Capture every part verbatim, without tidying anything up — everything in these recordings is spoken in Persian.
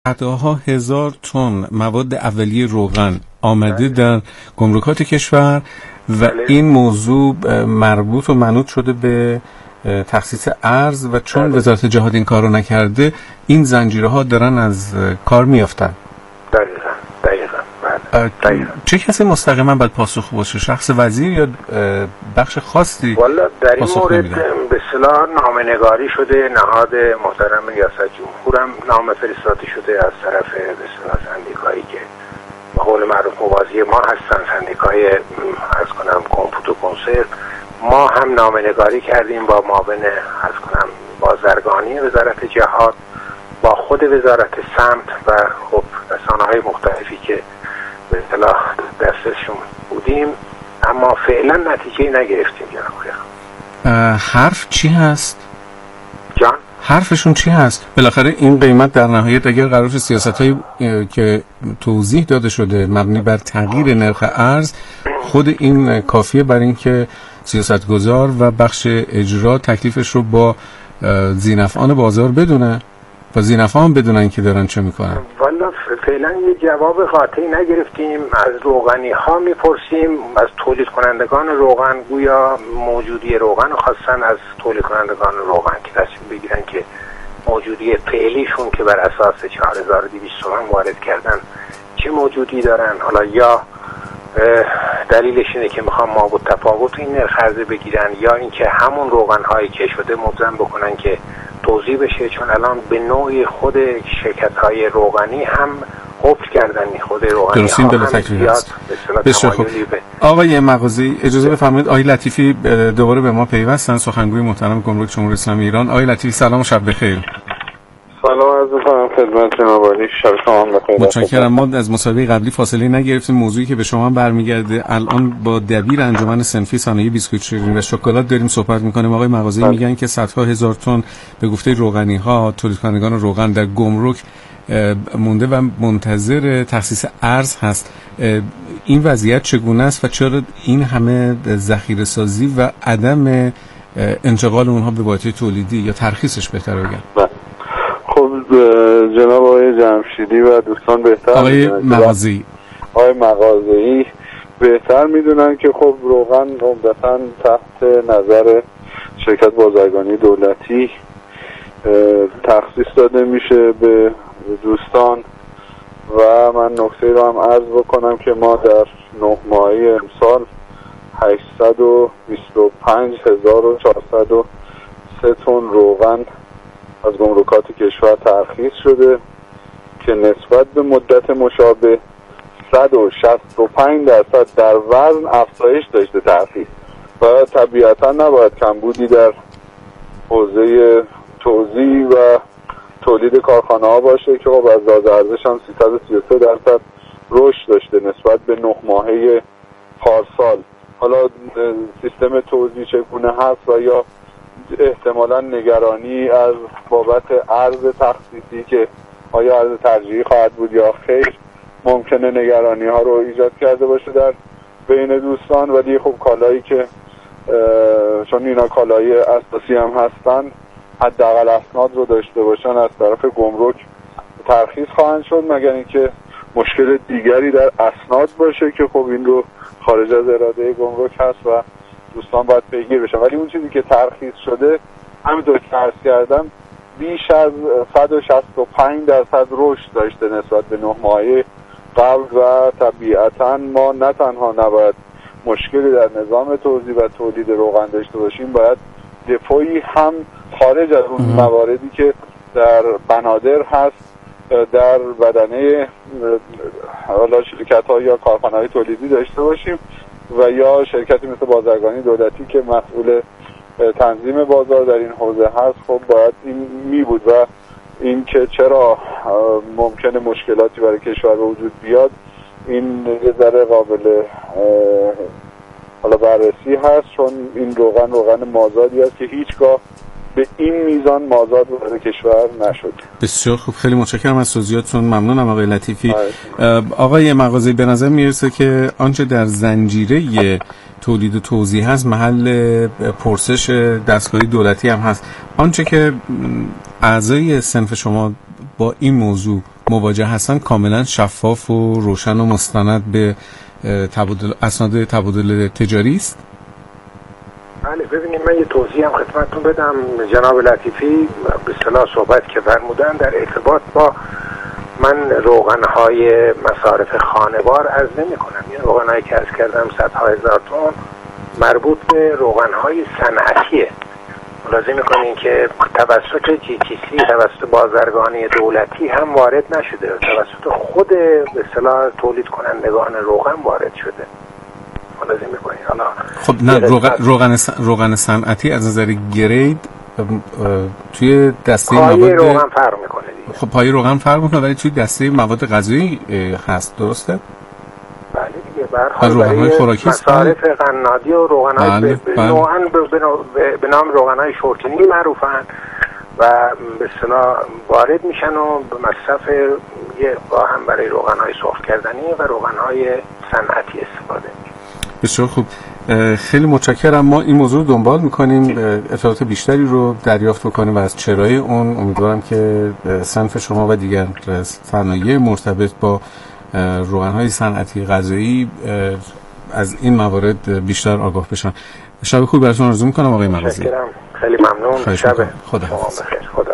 صدها هزار تن مواد اولیه روغن آمده در گمرکات کشور و این موضوع مربوط و منوط شده به تخصیص ارز و چون وزارت جهاد این کارو نکرده این زنجیرها دارن از کار میافتن. دقیقاً دقیقاً دقیقاً. چه کسی مستقیما باید پاسخ باشه؟ شخص وزیر یا بخش خاصی؟ والا در این مورد به اصطلاح نامه‌نگاری شده، نهاد محترم ریاست جمهور هم نامه فرستاده شده از طرف به اصطلاح سندیکایی که به قول معروف موازی ما هستن، سندیکای عرض کنم کمپوت و کنسرو. ما هم نامه‌نگاری کردیم با معاون عرض کنم بازرگانی وزارت جهاد، با خود وزارت سمت و خب رسانه‌های مختلفی که به اصطلاح دستشون بودیم، اما فعلا نتیجه نگرفتیم. جناب حرف چی هست؟ جان؟ حرفشون چی هست؟ بالاخره این قیمت در نهایت اگر قرار سیاست‌هایی که توضیح داده شده مبنی بر تغییر نرخ ارز، خود این کافیه برای اینکه سیاستگزار و بخش اجرا تکلیفش رو با ذینفعان بازار بدونه و ذینفعان هم بدونن که دارن چه میکنن. والا فعلا یه جواب قاطعی نگرفتیم. از روغنی ها میپرسیم، از تولید کنندگان روغن، گویا موجودی روغن خواستن از تولید کنندگان روغن که تصمیم بگیرن که موجودی فعلیشون که بر اساس چهار هزار و دویست تومان وارد کردن چه موجودی دارن. حالا یا دلیلش اینه که میخوام مابود تفاوت این نرخ عرضه بگیرن، یا اینکه همون روغن هایی که شده مبزم بکنن که توضیح بشه، چون الان به نوعی خود شرکت های روغنی هم قفل کردن. خود روغنی ها هم زیاد بسیار خوب. آقای مغازی اجازه بفرمایید آقای لطیفی دوباره به ما پیوستن، سخنگوی محترم گمرک جمهوری اسلامی ایران. آقای لطیفی سلام و شب بخیر. سلام عرض می‌کنم خدمت جناب عالی، شب شما بخیر. متشکرم. ما از مسابقه قبلی فاصله نگرفتیم، موضوعی که به شما برمیگرده. الان با دبیر انجمن صنفی صنایع بیسکویت شیرینی و شکلات داریم صحبت می‌کنیم. آقای مغازی میگن که صدها هزار تن به گفته روغنی‌ها، تولید کنندگان روغن در گمرک مونده و منتظر تخصیص ارز هست. این وضعیت چگونه است و چرا این همه ذخیره سازی و عدم انتقال اونها به واحدهای تولیدی یا ترخیصش بهتر بگم؟ خب جناب آقای جمشیدی و دوستان بهتر آقای مغازی آقای مغازی بهتر میدونن که خب روغن عمدتاً تحت نظر شرکت بازرگانی دولتی تخصیص داده میشه به دوستان و من نکته رو هم عرض بکنم که ما در نه ماهی امسال هشتصد و بیست و پنج هزار و چهارصد و سه تن روغن از گمرکات کشور ترخیص شده که نسبت به مدت مشابه صد و شصت و پنج درصد در وزن افزایش داشته ترخیص و طبیعتا نباید کمبودی در حوزه توزیع و تولید کارخانه ها باشه که خب از لحاظ ارزش هم سیصد و سی و سه درصد رشد داشته نسبت به نه ماهه پارسال. حالا سیستم توزیع چگونه هست و یا احتمالا نگرانی از بابت ارز تخصیصی که آیا ارز ترجیحی خواهد بود یا خیر ممکنه نگرانی ها رو ایجاد کرده باشه در بین دوستان، ولی خب کالایی که چون اینا کالای اساسی هم هستن حداقل اسناد رو داشته باشن از طرف گمرک ترخیص خواهند شد، مگر اینکه مشکل دیگری در اسناد باشه که خب این رو خارج از اراده گمرک هست و دوستان باید پیگیر بشن. ولی اون چیزی که ترخیص شده همینطور که عرض کردم بیش از صد و شصت و پنج درصد رشد داشته نسبت به نه ماهه قبل و طبیعتا ما نه تنها نباید مشکلی در نظام توزیع و تولید روغن داشته باشیم، باید دفاعی هم خارج از اون مواردی که در بنادر هست در بدنه حالا شرکت ها یا کارخانه های تولیدی داشته باشیم و یا شرکتی مثل بازرگانی دولتی که مسئول تنظیم بازار در این حوزه هست. خب باید این می بود و این که چرا ممکنه مشکلاتی برای کشور به وجود بیاد این یه ذره قابل حالا بررسی هست، چون این روغن روغن مازادی است که هیچگاه به این میزان مازاد وارد کشور نشد. بسیار خوب، خیلی متشکرم از توضیحاتتون. ممنونم آقای لطیفی. آقای مغازی به نظر میرسه که آنچه در زنجیره تولید و توزیع هست محل پرسش دستگاهی دولتی هم هست. آنچه که اعضای صنف شما با این موضوع مواجه هستن کاملا شفاف و روشن و مستند به تبادل اسناد تبادل تجاری است؟ بله ببینید من یه توضیح هم خدمتتون بدم. جناب لطیفی به اصطلاح صحبت که فرمودن در ارتباط با من روغن‌های مصارف خانوار عرض نمی‌کنم. این روغن‌هایی که عرض کردم صدها هزار تن مربوط به روغن‌های صنعتیه. ملاحظه می‌کنین که توسط جی تی سی توسط بازرگانی دولتی هم وارد نشده، توسط خود به اصطلاح تولید کنندگان روغن وارد شده. ملاحظه می‌کنین حالا خب نه روغن روغن روغن صنعتی از نظر گرید توی دسته مواد روغن فرق می‌کنه دیگه. خب پای روغن فرق می‌کنه ولی توی دسته مواد غذایی هست، درسته؟ بله دیگه برخلاف برای خوراکی مصارف قنادی و روغن‌های نوعاً به نام روغن‌های شورتینی معروفن و به اصطلاح وارد میشن و به مصرف یه با هم برای روغن‌های سرخ کردنی و روغن‌های صنعتی استفاده میشه. بسیار خوب، خیلی متشکرم. ما این موضوع رو دنبال میکنیم، اطلاعات بیشتری رو دریافت بکنیم و از چرای اون امیدوارم که صنف شما و دیگر صنایع مرتبط با روغن‌های صنعتی غذایی از این موارد بیشتر آگاه بشن. شب خوبی براتون آرزو میکنم آقای مغازی. خیلی ممنون. شب خدا بخیر. خدا.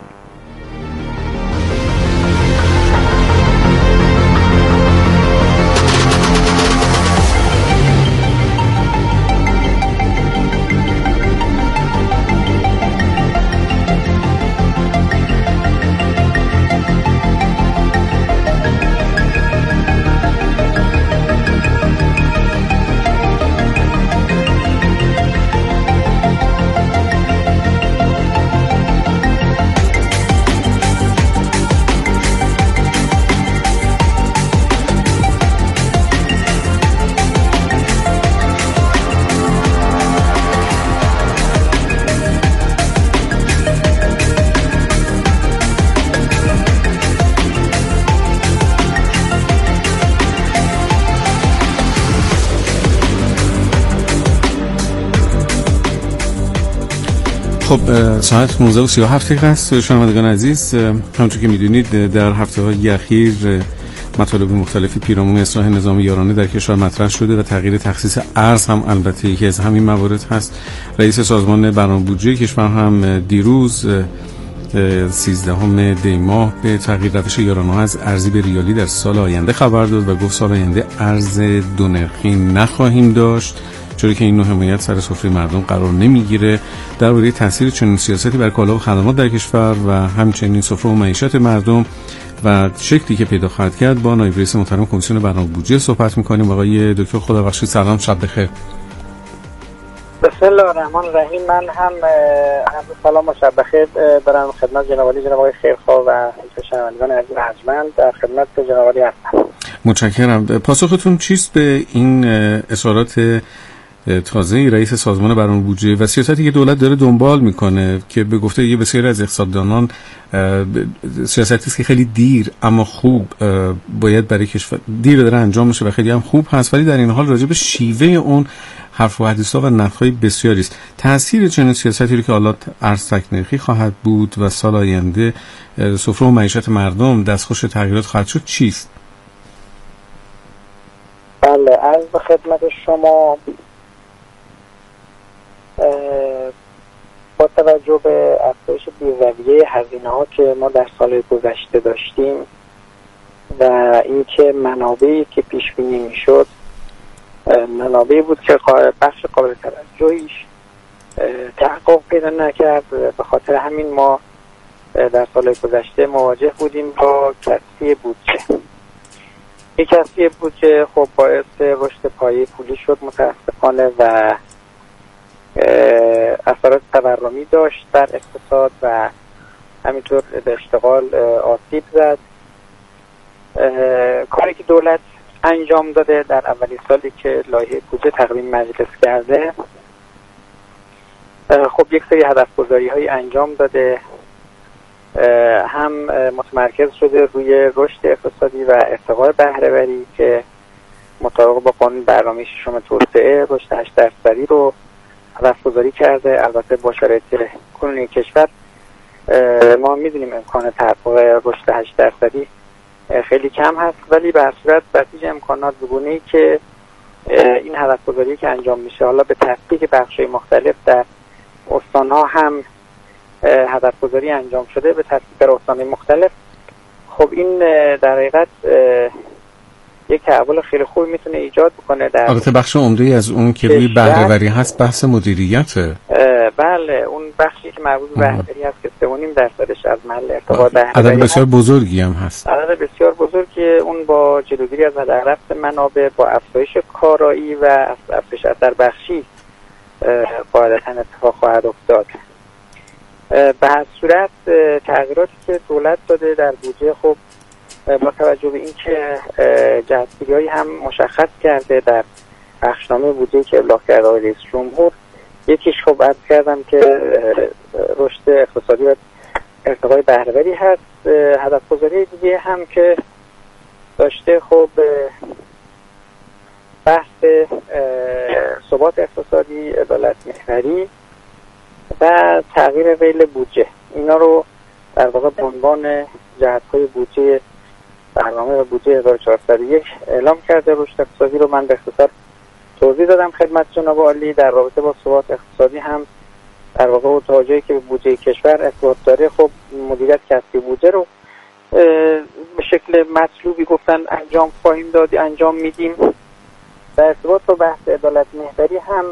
خب ساعت نوزده و سی و هفت دقیقه است. شنوندگان عزیز، همونطور که میدونید در هفته‌های اخیر مطالب مختلفی پیرامون اصلاح نظام یارانه در کشور مطرح شده و تغییر تخصیص ارز هم البته یکی از همین موارد هست. رئیس سازمان برنامه بودجه کشور هم دیروز سیزدهم دی ماه به تغییر روش یارانه از ارزی به ریالی در سال آینده خبر داد و گفت سال آینده ارز دو نرخی نخواهیم داشت، چون که این نوع حمایت سر سفره مردم قرار نمیگیره. درباره تاثیر چنین سیاستی بر کالا و خدمات در کشور و همچنین سفره و معیشت مردم و شکلی که پیدا خواهد کرد با نایب رئیس محترم کمیسیون برنامه بودجه صحبت می‌کنیم. آقای دکتر خدابخشی سلام، شب بخیر. بسم الله الرحمن الرحیم. من هم هم سلام و شب بخیر دارم خدمت جناب عالی جناب آقای خیرخواه و شنوندگان عزیز ارجمند در خدمت جناب عالی هستم. متشکرم. پاسختون چیست به این اظهارات تازه رئیس سازمان برنامه بودجه و سیاستی که دولت داره دنبال میکنه که به گفته یه بسیاری از اقتصاددانان سیاستی است که خیلی دیر اما خوب باید برای کشور دیر داره انجام میشه و خیلی هم خوب هست، ولی در این حال راجع به شیوه اون حرف و حدیث‌ها و نقدهای بسیاری است. تأثیر چنین سیاستی رو که حالا ارز تک نرخی خواهد بود و سال آینده سفره و معیشت مردم دستخوش تغییرات خواهد شد چیست؟ بله، عرض به خدمت شما با توجه به افزایش بی‌رویه هزینه‌ها که ما در سال گذشته داشتیم و اینکه منابعی که پیش بینی می‌شد منابعی بود که بخش قابل توجهیش تحقق پیدا نکرد، به خاطر همین ما در سال گذشته مواجه بودیم با کسری بودجه. این کسری بودجه خب باعث رشد پایه پولی شد متاسفانه و اثرات تورمی داشت در اقتصاد و همینطور به اشتغال آسیب زد. کاری که دولت انجام داده در اولین سالی که لایحه بودجه تقدیم مجلس کرده، خب یک سری هدف گذاری های انجام داده، هم متمرکز شده روی رشد اقتصادی و ارتقاء بهره وری که مطابق با قانون برنامه ششم توسعه رشد هشت درصدی رو هدف گذاری کرده. البته با شرایط کنونی کشور ما میدونیم امکان تحقق رشد هشت درصدی خیلی کم هست، ولی به هر صورت بسیج امکانات بگونه‌ای که این هدف‌گذاری که انجام میشه، حالا به تفکیک بخش‌های مختلف در استان‌ها هم هدف‌گذاری انجام شده، به تفکیک در استان‌های مختلف. خب این در حقیقت یک تحول خیلی خوب میتونه ایجاد بکنه. در البته بخش عمده‌ای از اون که روی بهره‌وری هست بحث مدیریته. بله، اون بخشی که مربوط به بهره‌وری هست که سه و نیم درصدش از محل ارتباط بهره‌وری عدد بسیار بزرگی هم هست. عدد بسیار بزرگی، اون با جلوگیری از هدر رفت منابع، با افزایش کارایی و افزایش اثر بخشی قاعدتاً اتفاق خواهد افتاد. به هر صورت تغییراتی که دولت داده در بودجه، خب با توجه به اینکه جهت‌گیری‌هایی هم مشخص کرده در بخشنامه بودجه که ابلاغ کرده آقای رئیس جمهور، یکیش خب عرض کردم که رشد اقتصادی و ارتقای بهره‌وری هست. هدف‌گذاری دیگه هم که داشته خب بحث ثبات اقتصادی، عدالت محوری و تغییر ریل بودجه، اینا رو در واقع به عنوان جهت‌های بودجه برنامه بودجه هزار و چهارصد و یک اعلام کرده. رشد اقتصادی رو من به اختصار توضیح دادم خدمت جناب عالی. در رابطه با ثبات اقتصادی هم در واقع تا جایی که بودجه کشور ارتباط داره، خب مدیریت کسری بودجه رو به شکل مطلوبی گفتن انجام خواهیم داد، انجام میدیم. در ارتباط با بحث عدالت محوری هم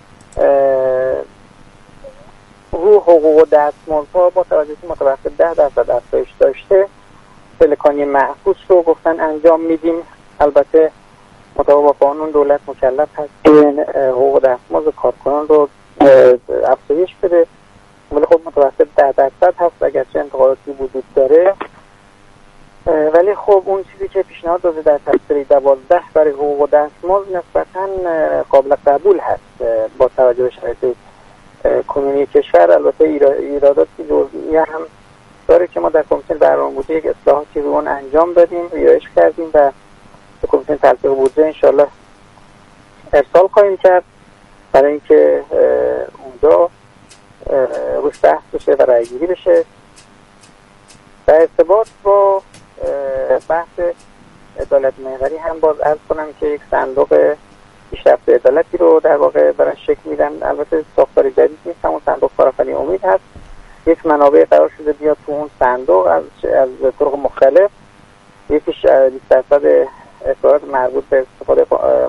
رو حقوق و دستمزدها با توجه به متوسط ده درصد افزایش داشته، پلکانی محفوظ رو گفتن انجام میدیم. البته مطابق با قانون دولت مکلف هست که حقوق دستمزد کارکنان رو افزایش بده، ولی خب متوسط ده درصد هست اگرچه انتقاداتی وجود داره. ولی خب اون چیزی که پیشنهاد داده در تفسیر دوازده برای حقوق و دستمزد نسبتاً قابل قبول هست با توجه به شرایط کنونی کشور. البته ایراداتی جزئی هم داره که ما در کمیسیون برنامه بودجه یک اصلاحاتی رو اون انجام دادیم، ویرایش کردیم و به کمیسیون تطبیق بودجه انشالله ارسال خواهیم کرد برای اینکه اونجا روش بحث بشه و رأی گیری بشه. در ارتباط با بحث عدالت محوری هم باز عرض کنم که یک صندوق پیشرفت عدالتی رو در واقع برای شکل میدن. البته ساختار جدید نیست، همون صندوق کارآفرینی امید هست. یک منابع قرار شده بیاد تو اون صندوق از از طرق مختلف. یکیش بیست درصد اخراجات مربوط به استفاده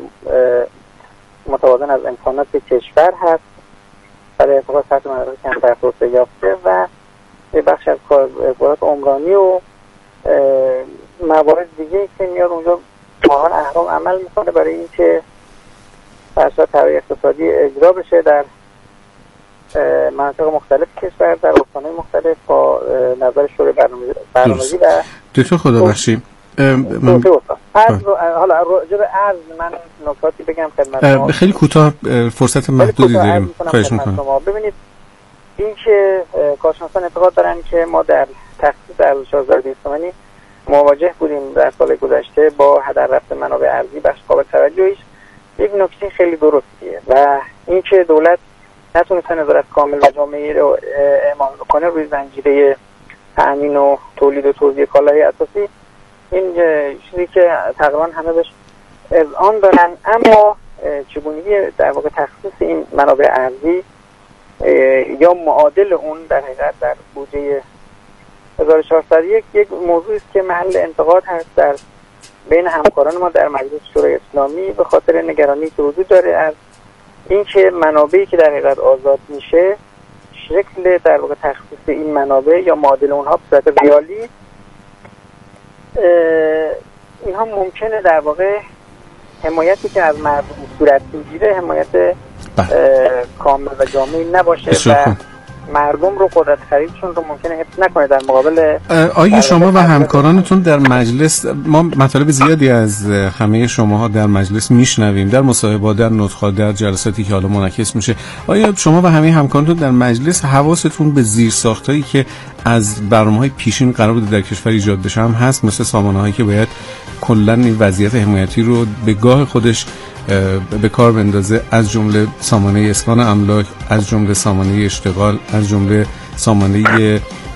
متوازن از امکانات کشور هست برای ارتقاء سطح مناطق کمتر توسعه یافته و یه بخش از کاربرات عمرانی و موارد دیگه که میاد اونجا ماهان اهرام عمل میکنه برای اینکه فرصت طرح اقتصادی اجرا بشه در مناطق مختلف کشور، در استان‌های مختلف با نظر شورای برنامه‌ریزی و دکتر خدا بخشی. من حالا راجع به ارز من نکاتی بگم خدمت خیلی کوتاه، فرصت محدودی داریم، خواهش می‌کنم. ببینید این که کارشناسان اعتقاد دارن که ما در تخصیص ارز چهار هزار و دویست تومانی مواجه بودیم در سال گذشته با هدر رفت منابع ارزی، بخش قابل توجهیش یک نکته خیلی درستیه و این که دولت نتونسته نظارت کامل و جامعی رو اعمال بکنه روی زنجیره تأمین و تولید و توزیع کالای اساسی، این چیزی که تقریبا همه بهش اذعان دارن. اما چگونگی در واقع تخصیص این منابع ارزی یا معادل اون در حقیقت در بودجه هزار و چهارصد و یک یک موضوعی است که محل انتقاد هست در بین همکاران ما در مجلس شورای اسلامی به خاطر نگرانی که وجود داره از اینکه منابعی که در حقیقت آزاد میشه، شکل در واقع تخصیص این منابع یا معادل اونها به صورت ریالی، اینها ممکنه در واقع حمایتی که از مردم صورت میگیره حمایت کامل و جامعی نباشه و مردم رو قدرت خریدشون رو ممکنه حفظ نکنه در مقابل. آیا شما و همکارانتون در مجلس، ما مطالب زیادی از همه شماها در مجلس میشنویم، در مصاحبه‌ها، در نطق‌ها، در جلساتی که حالا منعکس میشه، آیا شما و همه همکارانتون در مجلس حواستون به زیرساختایی که از برنامه‌های پیشین قرار بوده در کشور ایجاد بشه هم هست، مثل سامانه‌هایی که باید کلاً این وضعیت حمایتی رو به گاه خودش به کار بندازه، از جمله سامانه اسکان املاک، از جمله سامانه اشتغال، از جمله سامانه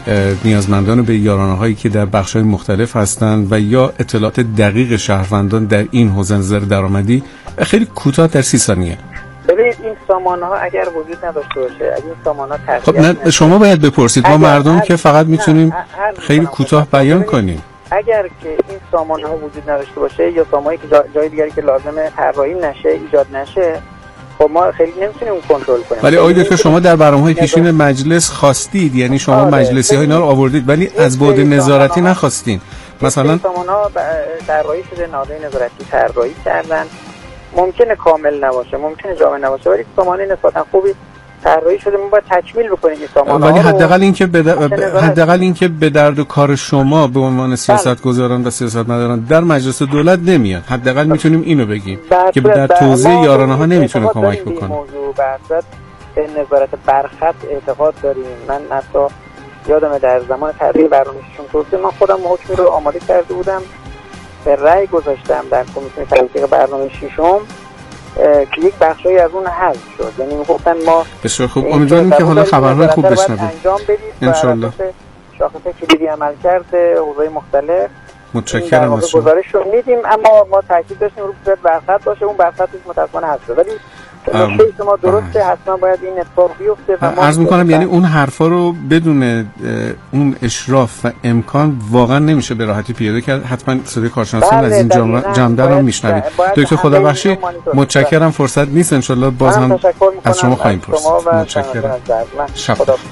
نیازمندان و به یارانه‌هایی که در بخش‌های مختلف هستند و یا اطلاعات دقیق شهروندان در این حوزه نظر درآمدی خیلی کوتاه در سی ثانیه. ببینید این سامانه‌ها اگر وجود نداشته باشه، اگه این سامانه‌ها خب نه شما باید بپرسید، ما مردم که فقط میتونیم خیلی کوتاه بیان کنیم. اگر که این سامانه‌ها وجود نداشته باشه یا سامانهایی که جا جای دیگری که لازمه طراحی نشه، ایجاد نشه، خب ما خیلی نمیتونیم کنترل کنیم. ولی آقای دکتر شما در برنامه‌های پیشین مجلس خواستید، یعنی شما آره. مجلسی‌ها اینا رو آوردید ولی از بعد نظارتی نخواستین. مثلا سامانه‌ها طراحی شده، نهادهای نظارتی طراحی کردن، ممکنه کامل نباشه، ممکنه جامع نباشه، ولی سامانه نسبتا خوبی طراحی شده، ما باید تکمیل بکنیم این سامانه‌ها. ولی حداقل این که به حداقل این که به درد و کار شما به عنوان سیاستگزاران و سیاستمداران در مجلس دولت نمیاد، حداقل میتونیم اینو بگیم که در توزیع یارانه‌ها نمیتونه کمک بکنه. موضوع بحث به نظارت برخط اعتقاد داریم. من حتی یادمه در زمان طراحی برنامه‌شون توسعه من خودم حکمی رو آماده کرده بودم، به رأی گذاشتم در کمیسیون تنسیق برنامه ششم که یک بخشی از اون حذف شد. یعنی میگفتن ما بسیار خوب، امیدواریم که حالا خبرهای خوب بشنویم انجام بدید ان شاء الله. شاخص کلیدی عمل کرده حوزه‌های مختلف متشکرم از شما. گزارش رو میدیم، اما ما تاکید داشتیم رو به برخط باشه، اون برخط متأسفانه حذف شد. ولی نکته شما درسته، حتما باید این اتفاق بیفته. و عرض میکنم یعنی اون حرفا رو بدون اون اشراف و امکان واقعا نمیشه به راحتی پیاده کرد. حتما صدای کارشناسان از این جمع رو میشنوید. دکتر خدابخشی متشکرم، فرصت نیست ان شاء الله باز هم از شما خواهیم پرسید. متشکرم. شب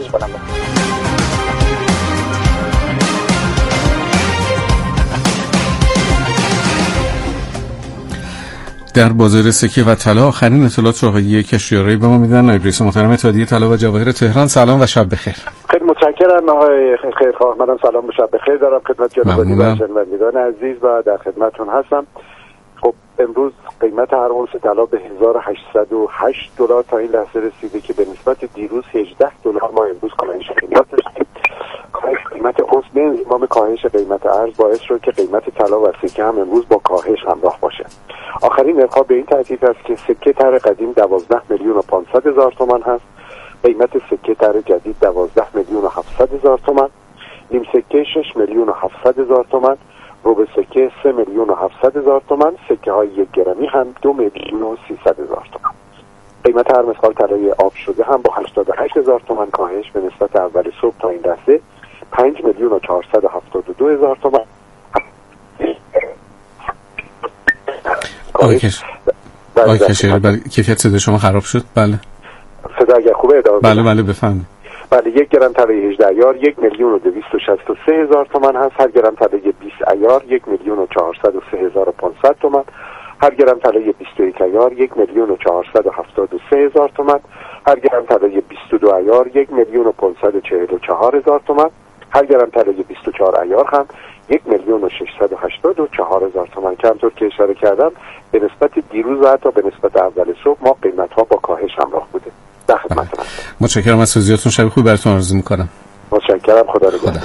در بازار سکه و طلا آخرین اطلاعات رو آقای کشتیاری به ما میدن. نایب رئیس محترم اتحادیه طلا و جواهر تهران، سلام و شب بخیر. خیلی متشکرم آقای خیرخواه. منم سلام و شب بخیر دارم خدمت جناب و شنوندگان عزیز و در خدمتتون هستم. خب امروز قیمت هر اونس طلا به هزار و هشتصد و هشت دلار تا این لحظه رسیده که به نسبت دیروز هجده دلار ما امروز کاهش قیمت داشتیم. کاهش قیمت اونس به انضمام کاهش قیمت ارز باعث شد که قیمت طلا و سکه هم امروز با کاهش همراه باشه. آخرین نرخ‌ها به این ترتیب است که سکه طرح قدیم دوازده میلیون و پانصد هزار تومان هست، قیمت سکه طرح جدید دوازده میلیون و هفتصد هزار تومان، نیم سکه شش میلیون و هفتصد هزار تومان، ربع سکه سه میلیون و هفتصد هزار تومان، سکه های یک گرمی هم دو میلیون و سیصد هزار تومان. قیمت هر مسقال طلای آب شده هم با هشتاد و هشت هزار تومان کاهش به نسبت اول صبح تا این لحظه پنج میلیون و چهارصد و هفتاد و دو هزار تومان. آقای کش آقای کشیری بله کیفیت صدای شما خراب شد. بله صدا اگر خوبه ادامه بله بله بفرمایید. بله یک گرم طلای هجده عیار یک میلیون و دویست و شصت و سه هزار تومان هست. هر گرم طلای بیست عیار یک میلیون و چهارصد و سه هزار و پانصد تومان. هر گرم طلای بیست و یک عیار یک میلیون و چهارصد و هفتاد و سه هزار تومان. هر گرم طلای بیست و دو عیار یک میلیون و پانصد و چهل و چهار هزار تومان. هر گرم طلای بیست و چهار عیار هم یک میلیون و ششصد و هشتاد و چهار هزار تومان. که همطور که اشاره کردم به نسبت دیروز و حتی به نسبت اول صبح ما قیمت ها با کاهش همراه بوده. در خدمتتون هستم. متشکرم از توضیحاتتون. شب خوبی براتون آرزو میکنم. متشکرم. خدا نگهدار.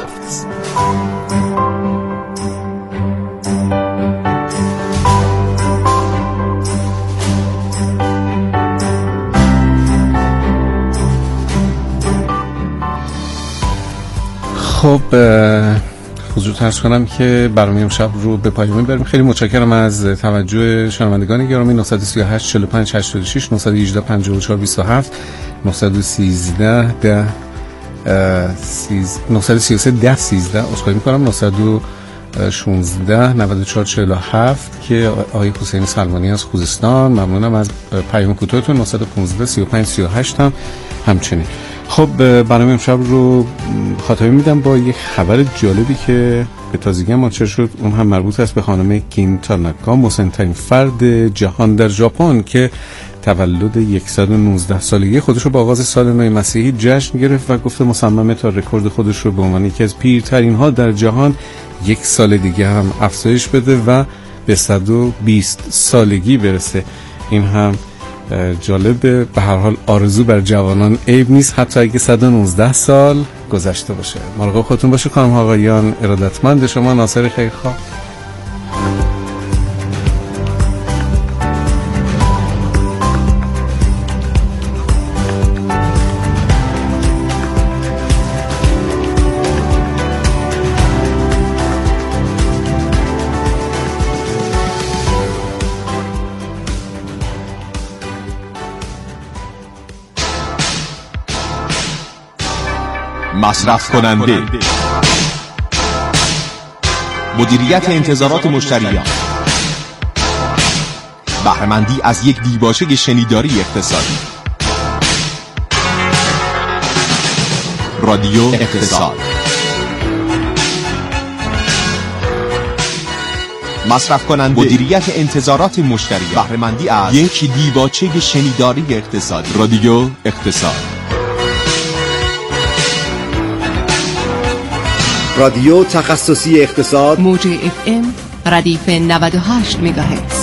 خب حضور عرض کنم که برنامه امشب رو به پایان میبریم. خیلی متشکرم از توجه شنوندگان گرامی. نه سه هشت چهار پنج هشتاد و شش نه یک هشت پنج چهار دو هفت نه یک سه ده نه سه سه ده سیزده عذرخواهی میکنم نه یک شش نه چهار چهار هفت که آقای حسین سلمانی از خوزستان. ممنونم از پیام کوتاهتون. نه یک پنج سه پنج سه هشت هم همچنین. خب برنامه امشب رو خاتمه میدم با یک خبر جالبی که به تازگی منتشر شد. اون هم مربوط است به خانم کین تاناکا، مسن‌ترین فرد جهان در ژاپن که تولد صد و نوزده سالگی خودش رو با آغاز سال نو مسیحی جشن گرفت و گفته مصممه تا رکورد خودش رو به عنوان یکی از پیرترین ها در جهان یک سال دیگه هم افزایش بده و به صد و بیست سالگی برسه. این هم جالبه. به هر حال آرزو بر جوانان عیب نیست، حتی اگه صد و نوزده سال گذشته باشه. مراقب خودتون باشه خانم آقایان. ارادتمند شما، ناصر خیرخواه. مصرف کننده، مدیریت انتظارات مشتریان، بهره‌مندی از یک دیباچه شنیداری اقتصادی. رادیو اقتصاد. مصرف کننده، مدیریت انتظارات مشتریان، بهره‌مندی از یک دیباچه شنیداری اقتصادی. رادیو اقتصاد. رادیو تخصصی اقتصاد، موج اف ام ردیف نود و هشت مگاهرتز.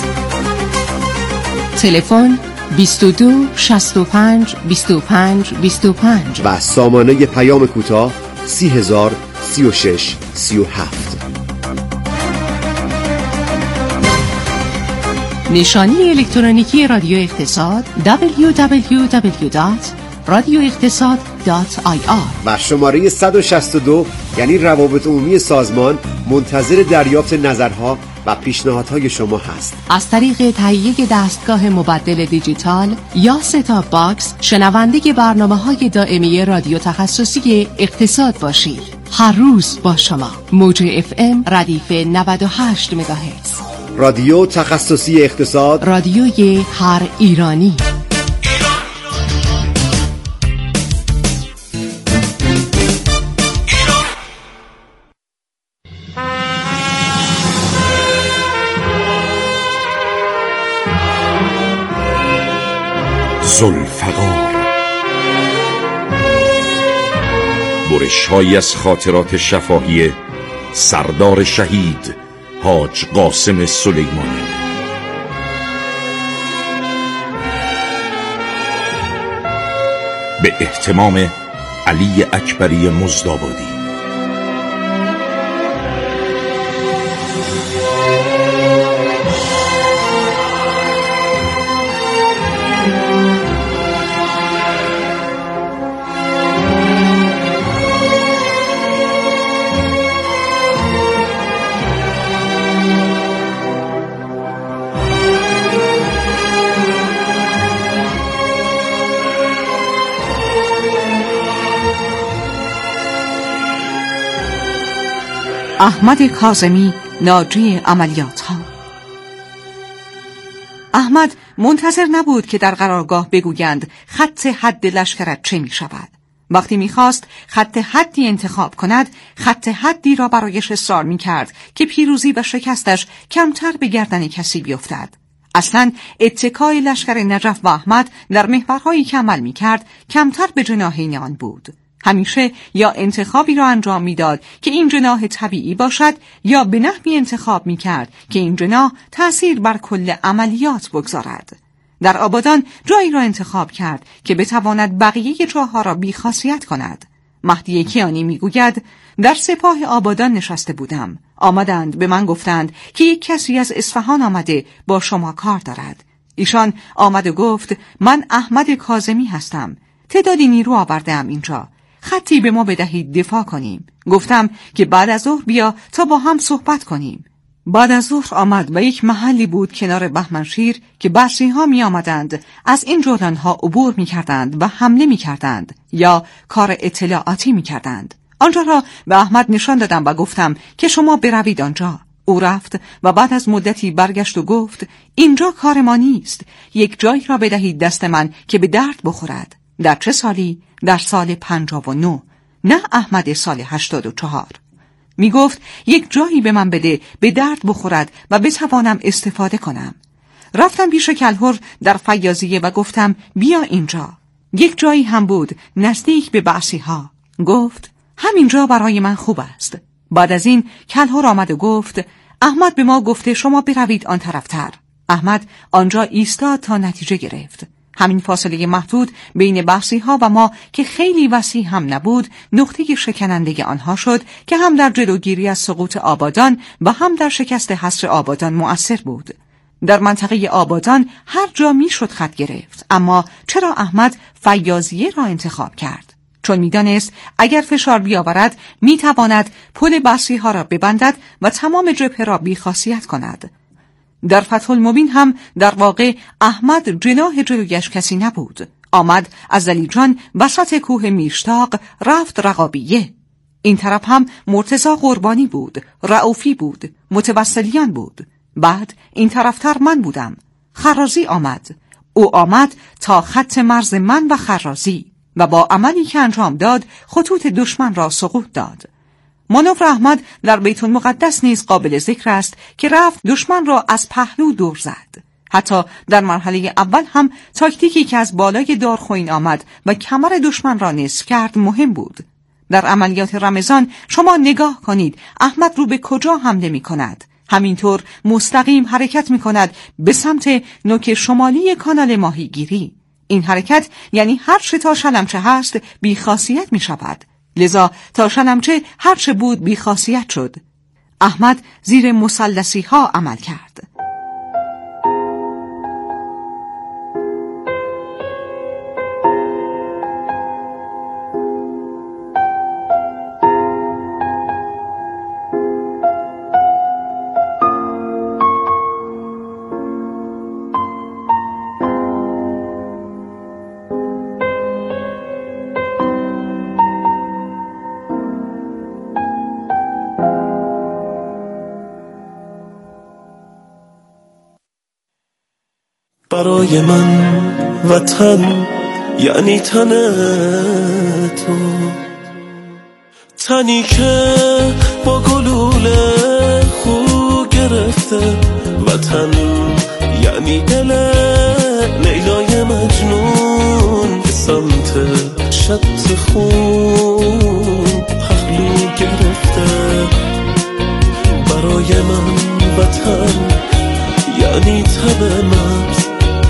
تلفن بیست و دو شصت و پنج بیست و پنج بیست و پنج و سامانه پیام کوتاه سی هزار سی و شش سی و هفت. نشانی الکترونیکی رادیو اقتصاد دبلیو دبلیو دبلیو دات رادیو اقتصاد دات آی آر و شماره صد و شصت و دو یعنی روابط عمومی سازمان منتظر دریافت نظرها و پیشنهادهای شما هست. از طریق تهیه دستگاه مبدل دیجیتال یا ستاپ باکس شنونده برنامه‌های دائمی رادیو تخصصی اقتصاد باشید. هر روز با شما. موج اف ام ردیف نود و هشت مگاهرتز. رادیو تخصصی اقتصاد، رادیوی هر ایرانی. ذوالفقار، برش‌هایی از خاطرات شفاهی سردار شهید حاج قاسم سلیمانی. به اهتمام علی اکبری مزدابادی. احمد کاظمی، ناجی عملیات ها. احمد منتظر نبود که در قرارگاه بگویند خط حد لشکرت چه می شود. وقتی می خواست خط حدی انتخاب کند، خط حدی را برایش اصرار می کرد که پیروزی و شکستش کمتر به گردن کسی بیفتد. اصلا اتکای لشکر نجف و احمد در محورهایی که عمل می کرد کمتر به جناحین آن بود. همیشه یا انتخابی را انجام میداد که این جناح طبیعی باشد یا به نحوی انتخاب میکرد که این جناح تأثیر بر کل عملیات بگذارد. در آبادان جایی را انتخاب کرد که بتواند بقیه جاها را بیخاصیت کند. مهدی کیانی میگوید در سپاه آبادان نشسته بودم. آمدند به من گفتند که یک کسی از اصفهان آمده با شما کار دارد. ایشان آمد و گفت من احمد کاظمی هستم. تعدادی نیرو آورده‌ام اینجا. خطی به ما بدهید دفاع کنیم. گفتم که بعد از ظهر بیا تا با هم صحبت کنیم. بعد از ظهر آمد و یک محلی بود کنار بهمنشیر که بصری ها می آمدند از این جولان ها عبور می کردند و حمله می کردند یا کار اطلاعاتی می کردند. آنجا را به احمد نشان دادم و گفتم که شما بروید آنجا. او رفت و بعد از مدتی برگشت و گفت اینجا کار ما نیست. یک جایی را بدهید دست من که به درد بخورد. در چه سالی؟ در سال پنجاه و نه، نه احمد سال هشتاد و چهار. می گفت یک جایی به من بده به درد بخورد و بتوانم استفاده کنم. رفتم پیش کلهر در فیاضیه و گفتم بیا اینجا. یک جایی هم بود نزدیک به بعثی ها. گفت همینجا برای من خوب است. بعد از این کلهر آمد و گفت احمد به ما گفته شما بروید آن طرفتر. احمد آنجا ایستاد تا نتیجه گرفت. همین فاصله محدود بین بحثی ها و ما که خیلی وسیع هم نبود نقطه شکننده آنها شد که هم در جلوگیری از سقوط آبادان و هم در شکست حصر آبادان مؤثر بود. در منطقه آبادان هر جا می شد خط گرفت، اما چرا احمد فیاضیه را انتخاب کرد؟ چون میدانست اگر فشار بیاورد میتواند پل بحثی ها را ببندد و تمام جبهه را بیخاصیت کند. در فتح المبین هم در واقع احمد جناح جلویش کسی نبود. آمد از زلیجان وسط کوه میشتاق رفت رقابیه. این طرف هم مرتضی قربانی بود، رعوفی بود، متوسلیان بود. بعد این طرفتر من بودم. خرازی آمد. او آمد تا خط مرز من و خرازی و با عملی که انجام داد خطوط دشمن را سقوط داد. مانور احمد در بیت المقدس نیز قابل ذکر است که رفت دشمن را از پهلو دور زد. حتی در مرحله اول هم تاکتیکی که از بالای دارخوین آمد و کمر دشمن را نصف کرد مهم بود. در عملیات رمضان شما نگاه کنید احمد رو به کجا حمله می کند. همینطور مستقیم حرکت می کند به سمت نوک شمالی کانال ماهیگیری. این حرکت یعنی هر چه تا شلمچه هست بیخاصیت می شود. لذا تا شلمچه هر چه بود بیخاصیت شد. احمد زیر مثلثی ها عمل کرد. برای من وطن یعنی تن تو، تنی که با گلوله خو گرفته. وطن یعنی دل لیلای مجنون به سمت شط خون پهلو گرفته. برای من وطن یعنی تب مرز،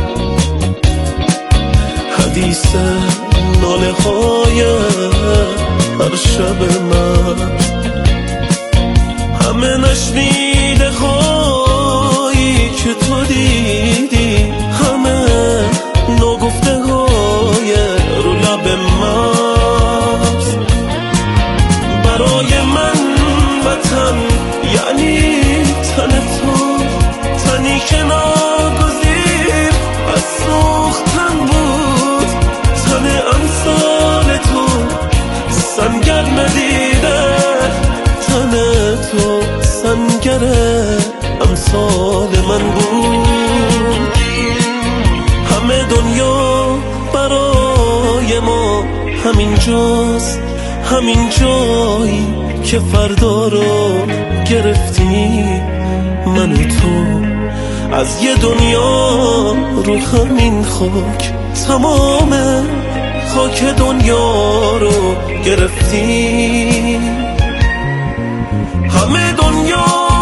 حدیث ناله های هر شب مرز. همه نشنیده هایی که تو دیدی، همه نگفته های رو لب مرز. برای من وطن یعنی تن تو، تنی که ناگزیر از سوختن بود. تن امثال تو سنگر ندیده، تن تو سنگر امثال من بود. همه دنیا برای ما همین جاست، همین جایی که فردا رو گرفتی. من و تو از یه دنیا رو همین خاک، تمام خاک دنیا رو گرفتی. همه دنیا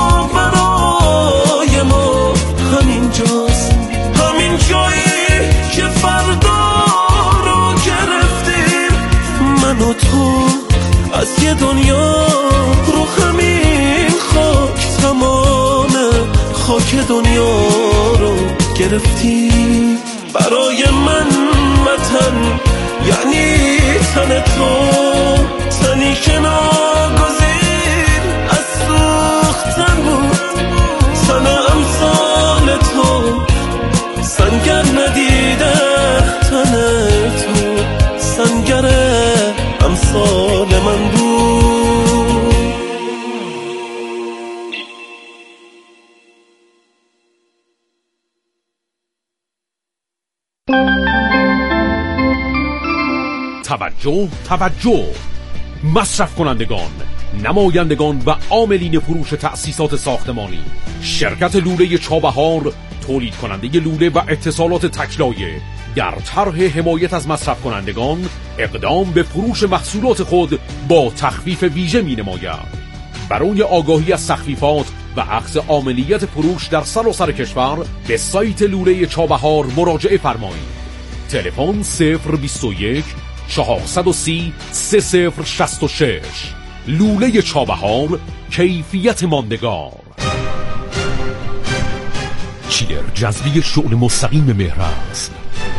برای ما همین جاست، همین جایی که فردا رو گرفتیم. من و تو از یه دنیا رو همین خاک، تمام خاک دنیا رو گرفتی. برای من وطن یعنی تن تو، تنی که ناگزیر از سوختن بود. تن امثال تو سنگر ندیده، تن تو سنگر امثال من بود. توجه توجه مصرف کنندگان، نمایندگان و عاملین فروش تأسیسات ساختمانی. شرکت لوله چابهار تولید کننده لوله و اتصالات تکلایه در طرح حمایت از مصرف کنندگان اقدام به فروش محصولات خود با تخفیف ویژه می نماید. برای آگاهی از تخفیفات و اخذ عاملیت فروش در سراسر کشور به سایت لوله چابهار مراجعه فرمایید. تلفن صفر بیست و یک چهارصد و سی سه صفر شصت و شش. لوله چابهار، کیفیت ماندگار. چیلر جذبی شغل مستقیم مهرنسل.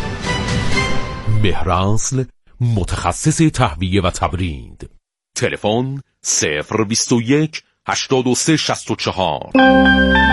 مهرنسل متخصص تهویه و تبرید. تلفن صفر بیست و یک هشتاد و سه شصت و چهار.